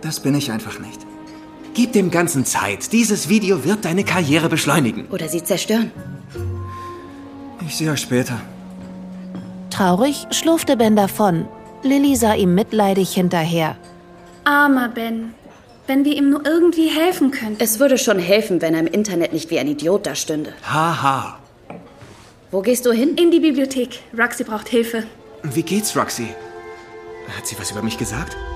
Das bin ich einfach nicht. Gib dem Ganzen Zeit. Dieses Video wird deine Karriere beschleunigen. Oder sie zerstören. Ich sehe euch später. Traurig schlurfte Ben davon. Lilly sah ihm mitleidig hinterher. Armer Ben. Wenn wir ihm nur irgendwie helfen könnten. Es würde schon helfen, wenn er im Internet nicht wie ein Idiot da stünde. Haha. Wo gehst du hin? In die Bibliothek. Roxy braucht Hilfe. Wie geht's, Roxy? Hat sie was über mich gesagt?